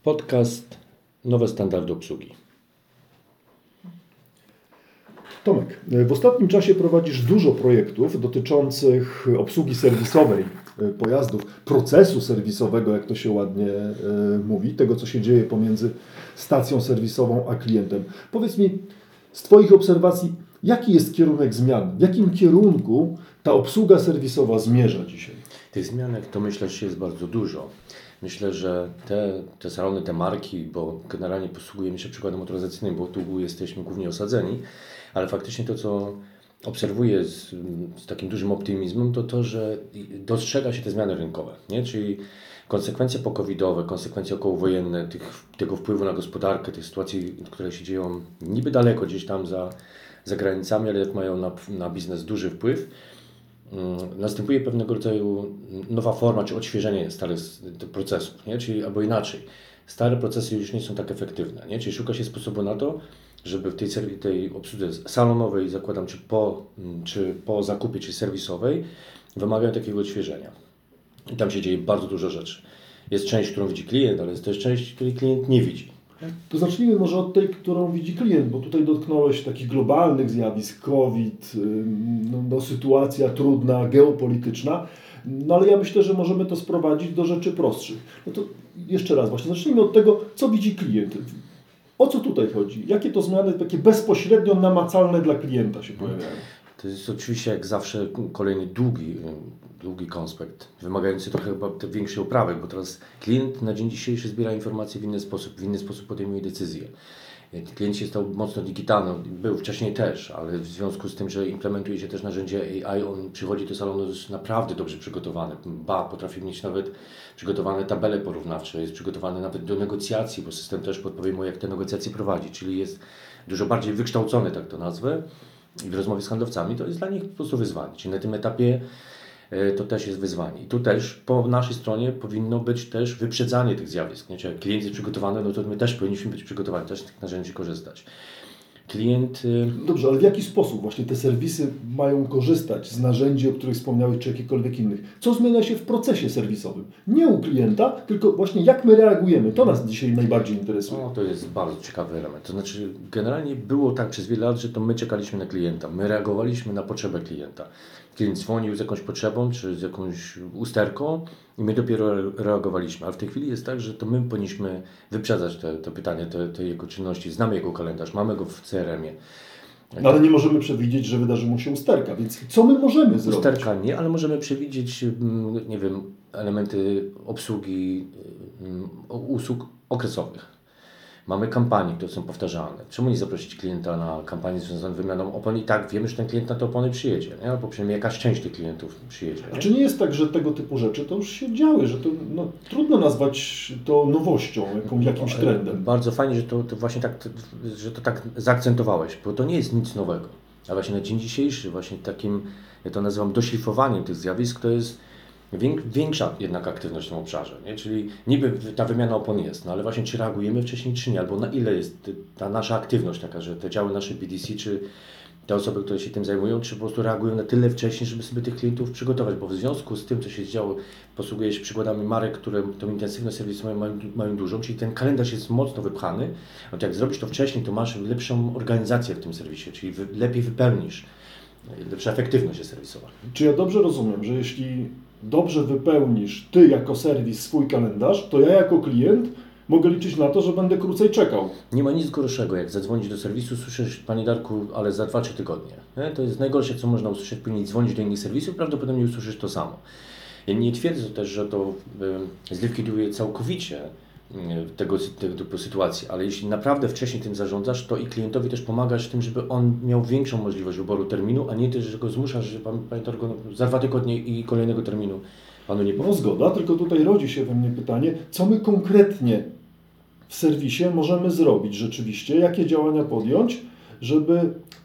Podcast Nowe standardy obsługi. Tomek, w ostatnim czasie prowadzisz dużo projektów dotyczących obsługi serwisowej pojazdów, procesu serwisowego, jak to się ładnie mówi, tego co się dzieje pomiędzy stacją serwisową a klientem. Powiedz mi, z Twoich obserwacji, jaki jest kierunek zmian? W jakim kierunku ta obsługa serwisowa zmierza dzisiaj? Tych zmianek to myślę, że jest bardzo dużo. Myślę, że te salony, te marki, bo generalnie posługujemy się przykładem motoryzacyjnym, bo tu jesteśmy głównie osadzeni, ale faktycznie to, co obserwuję z takim dużym optymizmem, to, że dostrzega się te zmiany rynkowe, nie? Czyli konsekwencje po-covidowe, konsekwencje okołowojenne, tego wpływu na gospodarkę, tych sytuacji, które się dzieją niby daleko gdzieś tam za granicami, ale jak mają na biznes duży wpływ. Następuje pewnego rodzaju nowa forma, czy odświeżenie starych procesów, nie? Czyli albo inaczej. Stare procesy już nie są tak efektywne, nie? Czyli szuka się sposobu na to, żeby w tej obsłudze salonowej, zakładam, czy po zakupie, czy serwisowej, wymagają takiego odświeżenia. I tam się dzieje bardzo dużo rzeczy. Jest część, którą widzi klient, ale jest też część, której klient nie widzi. To zacznijmy może od tej, którą widzi klient, bo tutaj dotknąłeś takich globalnych zjawisk, COVID, sytuacja trudna, geopolityczna, ale ja myślę, że możemy to sprowadzić do rzeczy prostszych. No to jeszcze raz właśnie, zacznijmy od tego, co widzi klient. O co tutaj chodzi? Jakie to zmiany takie bezpośrednio namacalne dla klienta się pojawiają? To jest oczywiście jak zawsze kolejny długi konspekt, wymagający trochę chyba większej uprawy, bo teraz klient na dzień dzisiejszy zbiera informacje w inny sposób podejmuje decyzje. Klient się stał mocno digitalny, był wcześniej też, ale w związku z tym, że implementuje się też narzędzie AI, on przychodzi do salonu już naprawdę dobrze przygotowany. Potrafi mieć nawet przygotowane tabele porównawcze, jest przygotowany nawet do negocjacji, bo system też podpowie mu, jak te negocjacje prowadzi, czyli jest dużo bardziej wykształcony, tak to nazwę. I w rozmowie z handlowcami to jest dla nich po prostu wyzwanie. Czyli na tym etapie to też jest wyzwanie. I tu też po naszej stronie powinno być też wyprzedzanie tych zjawisk. Nie? Czyli jak klient jest przygotowany, no to my też powinniśmy być przygotowani, też z tych narzędzi korzystać. Dobrze, ale w jaki sposób właśnie te serwisy mają korzystać z narzędzi, o których wspomniałeś, czy jakichkolwiek innych? Co zmienia się w procesie serwisowym? Nie u klienta, tylko właśnie jak my reagujemy. To nas dzisiaj najbardziej interesuje. No, to jest bardzo ciekawy element. To znaczy, generalnie było tak przez wiele lat, że to my czekaliśmy na klienta. My reagowaliśmy na potrzebę klienta. Klient dzwonił z jakąś potrzebą, czy z jakąś usterką i my dopiero reagowaliśmy. Ale w tej chwili jest tak, że to my powinniśmy wyprzedzać te pytania, te jego czynności. Znamy jego kalendarz, mamy go w CRM-ie. No, ale nie możemy przewidzieć, że wydarzy mu się usterka, więc co my możemy zrobić? Usterka nie, ale możemy przewidzieć, nie wiem, elementy obsługi usług okresowych. Mamy kampanie, które są powtarzalne. Czemu nie zaprosić klienta na kampanię związaną z wymianą opon i tak wiemy, że ten klient na te opony przyjedzie, nie? Albo przynajmniej jakaś część tych klientów przyjedzie. A czy nie jest tak, że tego typu rzeczy to już się działy, że to trudno nazwać to nowością, jakimś trendem? Bardzo fajnie, że to właśnie tak, że to tak zaakcentowałeś, bo to nie jest nic nowego. A właśnie na dzień dzisiejszy właśnie takim, ja to nazywam doszlifowaniem tych zjawisk, to jest większa jednak aktywność w tym obszarze, nie? Czyli niby ta wymiana opon jest, no ale właśnie czy reagujemy wcześniej, czy nie, albo na ile jest ta nasza aktywność taka, że te działy nasze BDC, czy te osoby, które się tym zajmują, czy po prostu reagują na tyle wcześniej, żeby sobie tych klientów przygotować, bo w związku z tym, co się działo, posługuję się przykładami marek, które tą intensywność serwisową mają dużą, czyli ten kalendarz jest mocno wypchany, no to jak zrobisz to wcześniej, to masz lepszą organizację w tym serwisie, czyli lepiej wypełnisz, lepsza efektywność jest serwisowa. Czy ja dobrze rozumiem, że jeśli dobrze wypełnisz Ty jako serwis swój kalendarz, to ja jako klient mogę liczyć na to, że będę krócej czekał? Nie ma nic gorszego, jak zadzwonić do serwisu, słyszysz, Panie Darku, ale za 2-3 tygodnie. Nie? To jest najgorsze, co można usłyszeć, później dzwonić do innych serwisów, prawdopodobnie usłyszysz to samo. Ja nie twierdzę też, że to zlikwiduje całkowicie tego typu sytuacji, ale jeśli naprawdę wcześniej tym zarządzasz, to i klientowi też pomagasz w tym, żeby on miał większą możliwość wyboru terminu, a nie też, że go zmuszasz, że Panie Darku, za 2 tygodnie i kolejnego terminu Panu nie powiem. No zgoda, tylko tutaj rodzi się we mnie pytanie, co my konkretnie w serwisie możemy zrobić rzeczywiście, jakie działania podjąć, żeby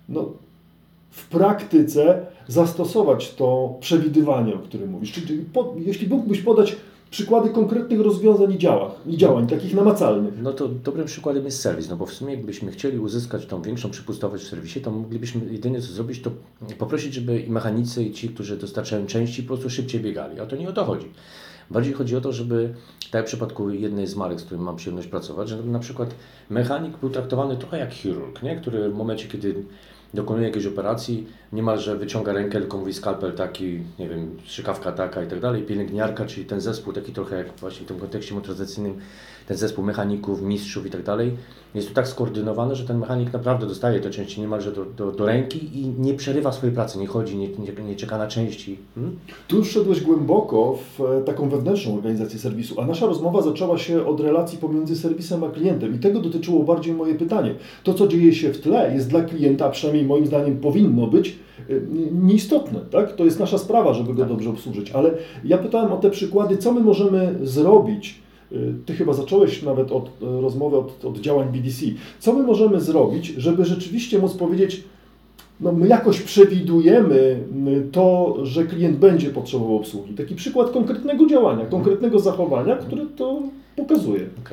w praktyce zastosować to przewidywanie, o którym mówisz. Czyli jeśli mógłbyś podać przykłady konkretnych rozwiązań i działań, takich namacalnych. No to dobrym przykładem jest serwis, no bo w sumie jakbyśmy chcieli uzyskać tą większą przepustowość w serwisie, to moglibyśmy jedynie co zrobić, to poprosić, żeby i mechanicy, i ci, którzy dostarczają części, po prostu szybciej biegali. A to nie o to chodzi. Bardziej chodzi o to, żeby, tak jak w przypadku jednej z marek, z którym mam przyjemność pracować, żeby na przykład mechanik był traktowany trochę jak chirurg, nie? Który w momencie, kiedy dokonuje jakiejś operacji, niemalże wyciąga rękę, tylko mówi skalpel taki, nie wiem, strzykawka taka i tak dalej, pielęgniarka, czyli ten zespół taki trochę jak właśnie w tym kontekście motoryzacyjnym, ten zespół mechaników, mistrzów i tak dalej, jest to tak skoordynowany, że ten mechanik naprawdę dostaje te części niemalże do ręki i nie przerywa swojej pracy, nie chodzi, nie czeka na części. Tu już szedłeś głęboko w taką wewnętrzną organizację serwisu, a nasza rozmowa zaczęła się od relacji pomiędzy serwisem a klientem i tego dotyczyło bardziej moje pytanie. To, co dzieje się w tle, jest dla klienta, a przynajmniej moim zdaniem powinno być, nieistotne. Tak? To jest nasza sprawa, żeby go dobrze obsłużyć, ale ja pytałem o te przykłady, co my możemy zrobić. Ty chyba zacząłeś nawet od rozmowy od działań BDC. Co my możemy zrobić, żeby rzeczywiście móc powiedzieć, no my jakoś przewidujemy to, że klient będzie potrzebował obsługi. Taki przykład konkretnego działania, konkretnego zachowania, które to pokazuje. Okay.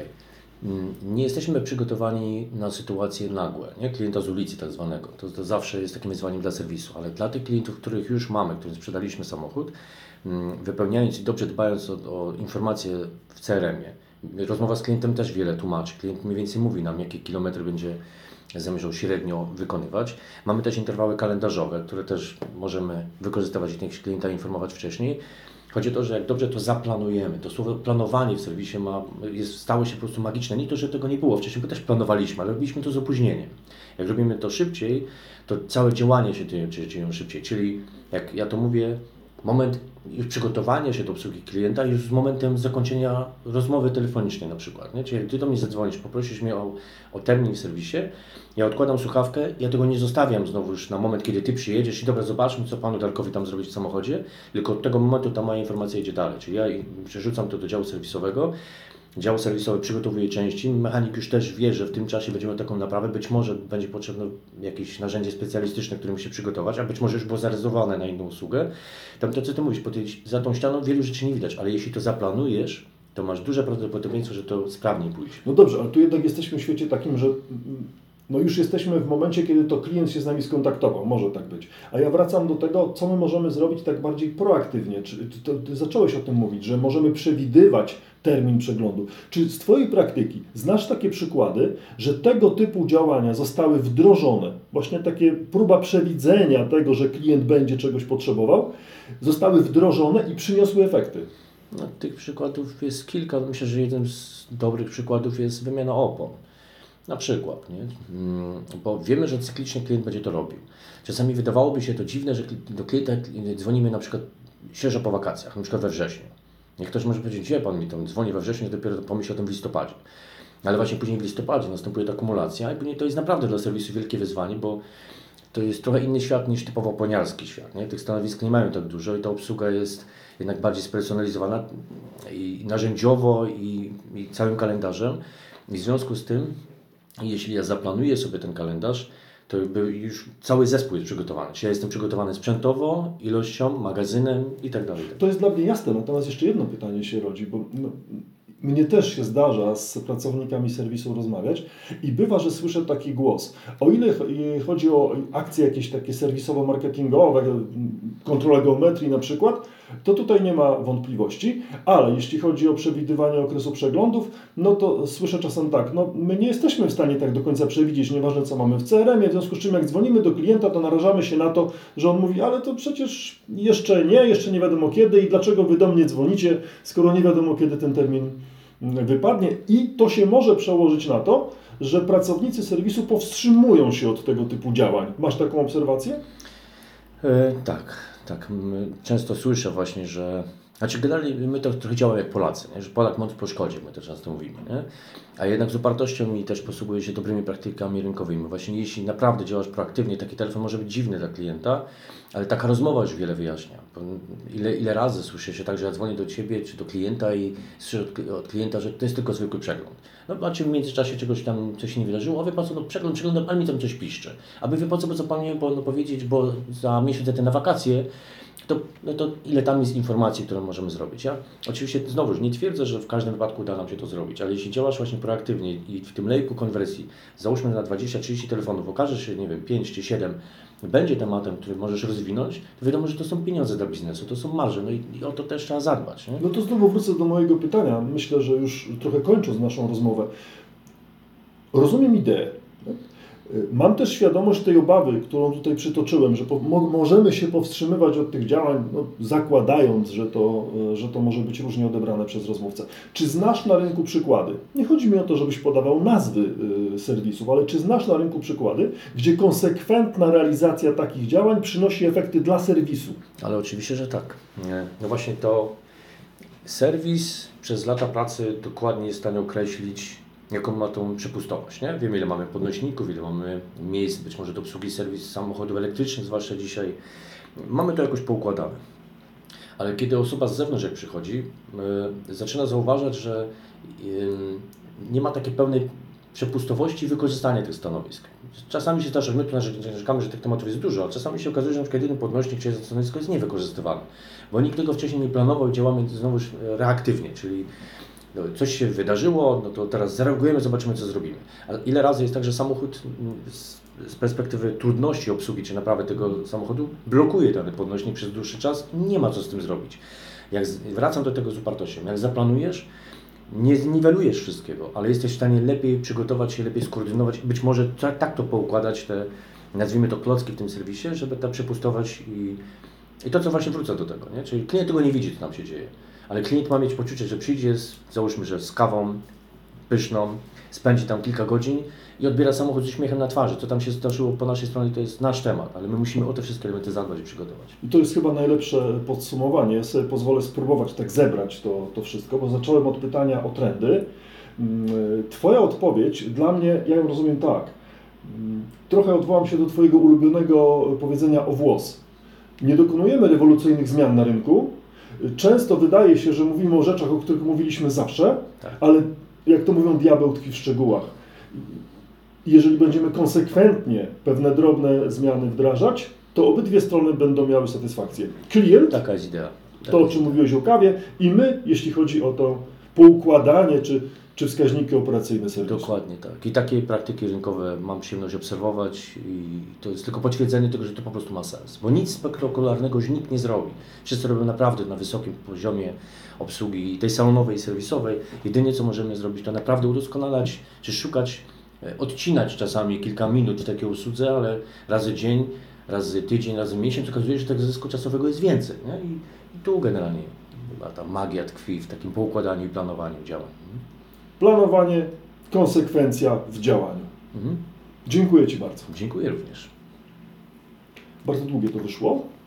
Nie jesteśmy przygotowani na sytuacje nagłe, nie? Klienta z ulicy tak zwanego. To zawsze jest takim wyzwaniem dla serwisu, ale dla tych klientów, których już mamy, którym sprzedaliśmy samochód, wypełniając i dobrze dbając o informacje w CRM-ie. Rozmowa z klientem też wiele tłumaczy. Klient mniej więcej mówi nam, jakie kilometry będzie zamierzał średnio wykonywać. Mamy też interwały kalendarzowe, które też możemy wykorzystywać i klienta informować wcześniej. Chodzi o to, że jak dobrze to zaplanujemy, to słowo planowanie w serwisie stało się po prostu magiczne. Nie to, że tego nie było wcześniej, bo też planowaliśmy, ale robiliśmy to z opóźnieniem. Jak robimy to szybciej, to całe działanie się dzieją szybciej. Czyli jak ja to mówię, moment już przygotowania się do obsługi klienta już z momentem zakończenia rozmowy telefonicznej na przykład. Nie? Czyli jak Ty do mnie zadzwonisz, poprosisz mnie o termin w serwisie, ja odkładam słuchawkę, ja tego nie zostawiam znowu już na moment, kiedy Ty przyjedziesz i dobra, zobaczmy, co Panu Darkowi tam zrobić w samochodzie, tylko od tego momentu ta moja informacja idzie dalej. Czyli ja przerzucam to do działu serwisowego, dział serwisowy przygotowuje części, mechanik już też wie, że w tym czasie będziemy miał taką naprawę, być może będzie potrzebne jakieś narzędzie specjalistyczne, które musi przygotować, a być może już było zarezerwowane na inną usługę. Tam to, co Ty mówisz, za tą ścianą wielu rzeczy nie widać, ale jeśli to zaplanujesz, to masz duże prawdopodobieństwo, że to sprawniej pójdzie. No dobrze, ale tu jednak jesteśmy w świecie takim, że no już jesteśmy w momencie, kiedy to klient się z nami skontaktował, może tak być. A ja wracam do tego, co my możemy zrobić tak bardziej proaktywnie. Ty zacząłeś o tym mówić, że możemy przewidywać termin przeglądu. Czy z Twojej praktyki znasz takie przykłady, że tego typu działania zostały wdrożone, właśnie takie próba przewidzenia tego, że klient będzie czegoś potrzebował, zostały wdrożone i przyniosły efekty? No, tych przykładów jest kilka. Myślę, że jeden z dobrych przykładów jest wymiana opon. Na przykład, nie? Bo wiemy, że cyklicznie klient będzie to robił. Czasami wydawałoby się to dziwne, że do klienta dzwonimy na przykład świeżo po wakacjach, na przykład we wrześniu. Jak ktoś może powiedzieć, gdzie Pan mi tam dzwoni we wrześniu, dopiero pomyśl o tym w listopadzie. Ale właśnie później w listopadzie następuje ta akumulacja i później to jest naprawdę dla serwisu wielkie wyzwanie, bo to jest trochę inny świat niż typowo oponiarski świat. Nie? Tych stanowisk nie mają tak dużo i ta obsługa jest jednak bardziej spersonalizowana i narzędziowo i całym kalendarzem. I w związku z tym, jeśli ja zaplanuję sobie ten kalendarz, to już cały zespół jest przygotowany. Czyli ja jestem przygotowany sprzętowo, ilością, magazynem i tak dalej. To jest dla mnie jasne, natomiast jeszcze jedno pytanie się rodzi, bo mnie też się zdarza z pracownikami serwisu rozmawiać i bywa, że słyszę taki głos. O ile chodzi o akcje jakieś takie serwisowo-marketingowe, kontrola geometrii na przykład, to tutaj nie ma wątpliwości, ale jeśli chodzi o przewidywanie okresu przeglądów, no to słyszę czasem tak, no my nie jesteśmy w stanie tak do końca przewidzieć, nieważne co mamy w CRM-ie, w związku z czym jak dzwonimy do klienta, to narażamy się na to, że on mówi, ale to przecież jeszcze nie wiadomo kiedy i dlaczego wy do mnie dzwonicie, skoro nie wiadomo kiedy ten termin wypadnie i to się może przełożyć na to, że pracownicy serwisu powstrzymują się od tego typu działań. Masz taką obserwację? Tak. Często słyszę właśnie, że... Znaczy generalnie my to trochę działamy jak Polacy, nie? Że Polak mądry po szkodzie, my to często mówimy. Nie? A jednak z upartością i też posługuje się dobrymi praktykami rynkowymi. Właśnie jeśli naprawdę działasz proaktywnie, taki telefon może być dziwny dla klienta, ale taka rozmowa już wiele wyjaśnia. Ile razy słyszę się tak, że ja dzwonię do Ciebie czy do klienta i słyszę od klienta, że to jest tylko zwykły przegląd. No macie w międzyczasie coś się nie wydarzyło, a wie Pan co, no przeglądam, ale mi tam coś piszczy. Aby wie Pan co Pan nie powinien powiedzieć, bo za miesiąc jadę na wakacje, to ile tam jest informacji, które możemy zrobić. Ja oczywiście znowuż nie twierdzę, że w każdym wypadku uda nam się to zrobić, ale jeśli działasz właśnie proaktywnie i w tym lejku konwersji, załóżmy na 20-30 telefonów, okaże się, nie wiem, 5 czy 7 będzie tematem, który możesz rozwinąć, to wiadomo, że to są pieniądze dla biznesu, to są marże, no i o to też trzeba zadbać. Nie? No to znowu wrócę do mojego pytania. Myślę, że już trochę kończąc naszą rozmowę. Rozumiem ideę. Tak? Mam też świadomość tej obawy, którą tutaj przytoczyłem, że możemy się powstrzymywać od tych działań, no, zakładając, że to może być różnie odebrane przez rozmówcę. Czy znasz na rynku przykłady? Nie chodzi mi o to, żebyś podawał nazwy serwisów, ale czy znasz na rynku przykłady, gdzie konsekwentna realizacja takich działań przynosi efekty dla serwisu? Ale oczywiście, że tak. No właśnie to serwis przez lata pracy dokładnie jest w stanie określić, jaką ma tą przepustowość. Nie? Wiemy, ile mamy podnośników, ile mamy miejsc, być może do obsługi serwis samochodów elektrycznych, zwłaszcza dzisiaj. Mamy to jakoś poukładane. Ale kiedy osoba z zewnątrz jak przychodzi, zaczyna zauważać, że nie ma takiej pełnej przepustowości i wykorzystania tych stanowisk. Czasami się zdarza, że my tu narzekamy, że tych tematów jest dużo, a czasami się okazuje, że na przykład jeden podnośnik czy jedno stanowisko jest niewykorzystywane, bo nikt tego wcześniej nie planował i działamy znowu reaktywnie, czyli no, coś się wydarzyło, no to teraz zareagujemy, zobaczymy, co zrobimy. Ale ile razy jest tak, że samochód z perspektywy trudności obsługi czy naprawy tego samochodu blokuje dany podnośnik przez dłuższy czas i nie ma co z tym zrobić. Wracam do tego z upartością. Jak zaplanujesz, nie zniwelujesz wszystkiego, ale jesteś w stanie lepiej przygotować się, lepiej skoordynować, być może tak to poukładać, te, nazwijmy to klocki w tym serwisie, żeby ta przepustowość i to, co właśnie wrócę do tego, nie? Czyli klient tego nie widzi, co tam się dzieje, ale klient ma mieć poczucie, że przyjdzie, załóżmy, że z kawą pyszną, spędzi tam kilka godzin i odbiera samochód z uśmiechem na twarzy. Co tam się zdarzyło po naszej stronie, to jest nasz temat, ale my musimy o te wszystkie elementy zadbać i przygotować. I to jest chyba najlepsze podsumowanie. Ja sobie pozwolę spróbować tak zebrać to wszystko, bo zacząłem od pytania o trendy. Twoja odpowiedź dla mnie, ja ją rozumiem tak. Trochę odwołam się do Twojego ulubionego powiedzenia o włos. Nie dokonujemy rewolucyjnych zmian na rynku. Często wydaje się, że mówimy o rzeczach, o których mówiliśmy zawsze, Tak. ale jak to mówią, diabeł tkwi w szczegółach. Jeżeli będziemy konsekwentnie pewne drobne zmiany wdrażać, to obydwie strony będą miały satysfakcję. Klient, Taka jest idea. to o czym mówiłeś o kawie, i my, jeśli chodzi o to poukładanie czy wskaźniki operacyjne serwisu. Dokładnie tak. I takie praktyki rynkowe mam przyjemność obserwować i to jest tylko potwierdzenie tego, że to po prostu ma sens. Bo nic spektakularnego już nikt nie zrobi. Wszyscy robią naprawdę na wysokim poziomie obsługi tej salonowej i serwisowej. Jedynie co możemy zrobić, to naprawdę udoskonalać, czy szukać, odcinać czasami kilka minut w takiej usłudze, ale razy dzień, razy tydzień, razy miesiąc okazuje się, że tego zysku czasowego jest więcej. Nie? I tu generalnie chyba ta magia tkwi w takim poukładaniu i planowaniu działań. Planowanie, konsekwencja w działaniu. Dziękuję Ci bardzo. Dziękuję również. Bardzo długie to wyszło.